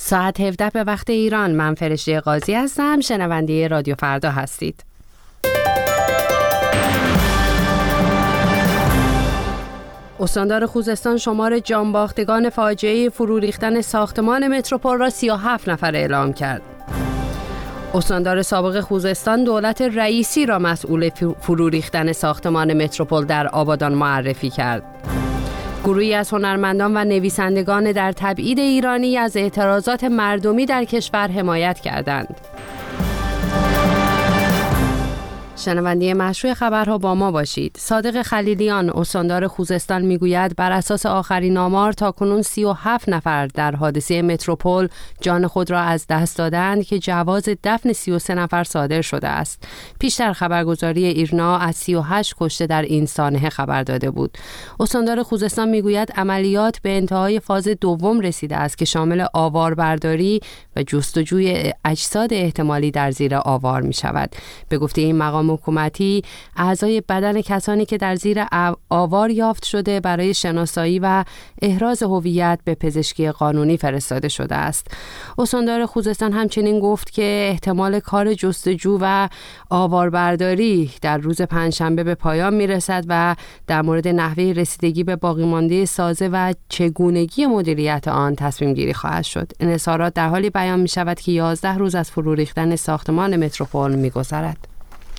ساعت 17 به وقت ایران. من فرشته قاضی هستم. شنونده رادیو فردا هستید. استاندار خوزستان شمار جانباختگان فاجعه فرو ریختن ساختمان متروپول را 37 نفر اعلام کرد. استاندار سابق خوزستان دولت رئیسی را مسئول فرو ریختن ساختمان متروپول در آبادان معرفی کرد. گروهی از هنرمندان و نویسندگان در تبعید ایرانی از اعتراضات مردمی در کشور حمایت کردند. شنونده مشروع خبرها با ما باشید. صادق خلیلیان استاندار خوزستان میگوید بر اساس آخرین آمار تاکنون 37 نفر در حادثه متروپول جان خود را از دست دادند که جواز دفن 33 نفر صادر شده است. پیشتر خبرگزاری ایرنا از 38 کشته در این سانحه خبر داده بود. استاندار خوزستان میگوید عملیات به انتهای فاز دوم رسیده است که شامل آواربرداری و جستجوی اجساد احتمالی در زیر آوار می شود. به گفته این مقام حکومتی اعضای بدن کسانی که در زیر آوار یافت شده برای شناسایی و احراز هویت به پزشکی قانونی فرستاده شده است. استاندار خوزستان همچنین گفت که احتمال کار جستجو و آواربرداری در روز پنجشنبه به پایان میرسد و در مورد نحوه رسیدگی به باقی مانده سازه و چگونگی مدیریت آن تصمیم گیری خواهد شد. این اظهارات در حالی بیان می شود که 11 روز از فرو ریختن ساختمان متروپول می‌گذرد.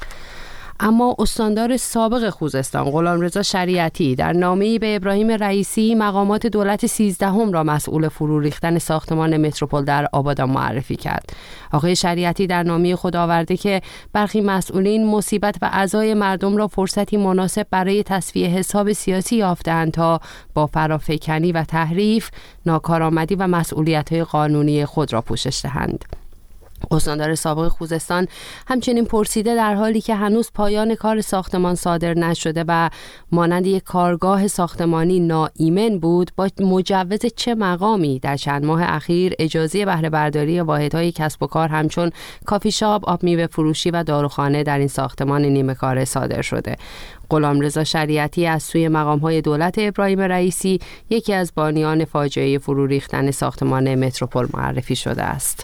اما استاندار سابق خوزستان غلامرضا شریعتی در نامه‌ای به ابراهیم رئیسی مقامات دولت 13 را مسئول فرو ریختن ساختمان متروپول در آبادان معرفی کرد. آقای شریعتی در نامه خود آورده که برخی مسئولین مصیبت و عزای مردم را فرصتی مناسب برای تصفیه حساب سیاسی یافتند تا با فرافکنی و تحریف ناکارآمدی و مسئولیت‌های قانونی خود را پوشش دهند. استاندار سابق خوزستان همچنین پرسیده در حالی که هنوز پایان کار ساختمان صادر نشده و مانند یک کارگاه ساختمانی ناایمن بود، با مجوز چه مقامی در چند ماه اخیر اجازه بهره برداری واحدهای کسب و کار همچون کافی شاپ، آب میوه فروشی و داروخانه در این ساختمان نیمه کاره صادر شده. غلامرضا شریعتی از سوی مقام‌های دولت ابراهیم رئیسی یکی از بانیان فاجعه فرو ریختن ساختمان متروپول معرفی شده است.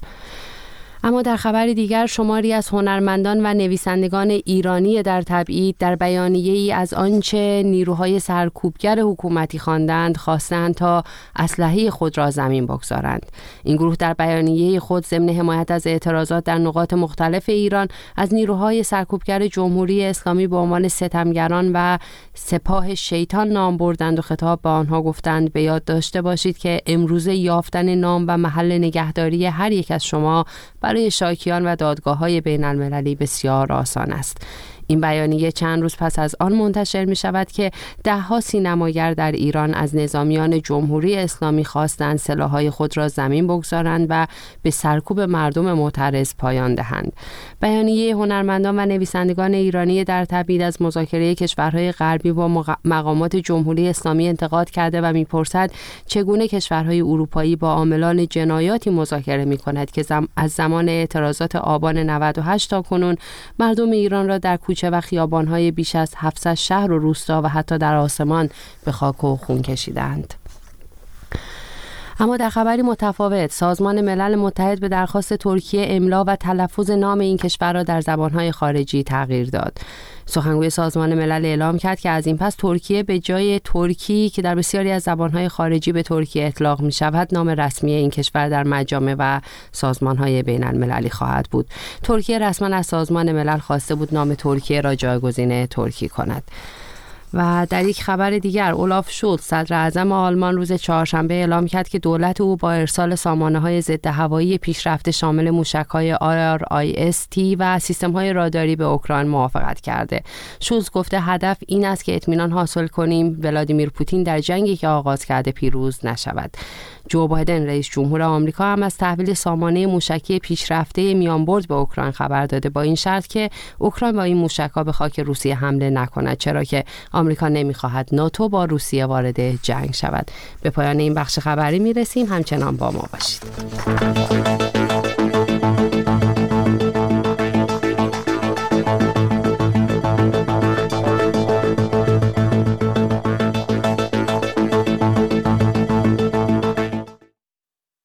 اما در خبر دیگر شماری از هنرمندان و نویسندگان ایرانی در تبعید در بیانیه‌ای از آنچه نیروهای سرکوبگر حکومتی خواندند خواستند تا اسلحه خود را زمین بگذارند. این گروه در بیانیه خود ضمن حمایت از اعتراضات در نقاط مختلف ایران از نیروهای سرکوبگر جمهوری اسلامی به عنوان ستمگران و سپاه شیطان نام بردند و خطاب به آنها گفتند به یاد داشته باشید که امروزه یافتن نام و محل نگهداری هر یک از شما برای شاکیان و دادگاه‌های بین‌المللی بسیار آسان است. این بیانیه چند روز پس از آن منتشر می شود که ده‌ها سینماگر در ایران از نظامیان جمهوری اسلامی خواستند سلاح‌های خود را زمین بگذارند و به سرکوب مردم معترض پایان دهند. بیانیه هنرمندان و نویسندگان ایرانی در تبعید از مذاکره کشورهای غربی با مقامات جمهوری اسلامی انتقاد کرده و می‌پرسد چگونه کشورهای اروپایی با عاملان جنایاتی مذاکره می‌کند که از زمان اعتراضات آبان 98 تا کنون مردم ایران را در کوچه و خیابان‌های بیش از 700 شهر و روستا و حتی در آسمان به خاک و خون کشیدند. اما در خبری متفاوت، سازمان ملل متحد به درخواست ترکیه املا و تلفظ نام این کشور را در زبان‌های خارجی تغییر داد. سخنگوی سازمان ملل اعلام کرد که از این پس ترکیه به جای ترکی که در بسیاری از زبان‌های خارجی به ترکیه اطلاق می‌شود، نام رسمی این کشور در مجامع و سازمان‌های بین‌المللی خواهد بود. ترکیه رسما از سازمان ملل خواسته بود نام ترکیه را جایگزین ترکی کند. و در یک خبر دیگر، اولاف شولز صدر اعظم آلمان روز چهارشنبه اعلام کرد که دولت او با ارسال سامانه‌های ضد هوایی پیشرفته شامل موشک‌های RIS-T و سیستم‌های راداری به اوکراین موافقت کرده. شولز گفته هدف این است که اطمینان حاصل کنیم ولادیمیر پوتین در جنگی که آغاز کرده پیروز نشود. جو بایدن رئیس جمهور آمریکا هم از تحویل سامانه موشکی پیشرفته میانبرد به اوکراین خبر داده، با این شرط که اوکراین با این موشک‌ها به خاک روسیه حمله نکند، چرا که آمریکا نمی‌خواهد ناتو با روسیه وارد جنگ شود. به پایان این بخش خبری می‌رسیم، همچنان با ما باشید.